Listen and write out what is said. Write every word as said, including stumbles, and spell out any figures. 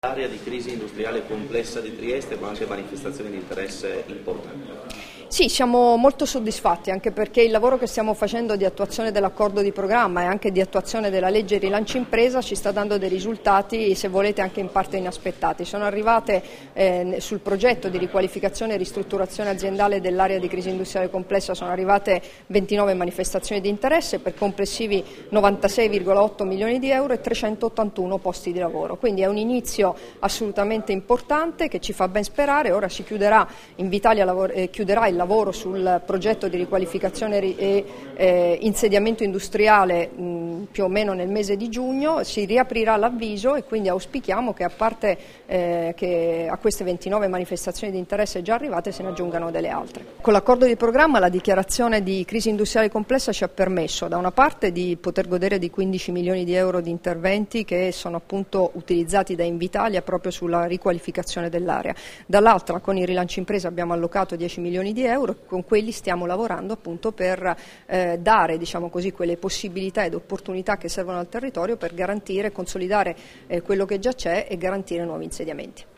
L'area di crisi industriale complessa di Trieste, ma anche manifestazioni di interesse importanti. Sì, siamo molto soddisfatti, anche perché il lavoro che stiamo facendo di attuazione dell'accordo di programma e anche di attuazione della legge rilancio impresa ci sta dando dei risultati, se volete, anche in parte inaspettati. Sono arrivate eh, sul progetto di riqualificazione e ristrutturazione aziendale dell'area di crisi industriale complessa, sono arrivate ventinove manifestazioni di interesse per complessivi novantasei virgola otto milioni di euro e trecentottantuno posti di lavoro. Quindi è un inizio assolutamente importante che ci fa ben sperare. Ora si chiuderà, Invitalia lavor- eh, chiuderà il lavoro sul progetto di riqualificazione e eh, insediamento industriale mh, più o meno nel mese di giugno, si riaprirà l'avviso e quindi auspichiamo che a parte eh, che a queste ventinove manifestazioni di interesse già arrivate se ne aggiungano delle altre. Con l'accordo di programma la dichiarazione di crisi industriale complessa ci ha permesso da una parte di poter godere di quindici milioni di euro di interventi che sono appunto utilizzati da Invitalia proprio sulla riqualificazione dell'area, dall'altra con il rilancio impresa abbiamo allocato dieci milioni di euro, con quelli stiamo lavorando appunto per eh, dare, diciamo così, quelle possibilità ed opportunità che servono al territorio per garantire, consolidare eh, quello che già c'è e garantire nuovi insediamenti.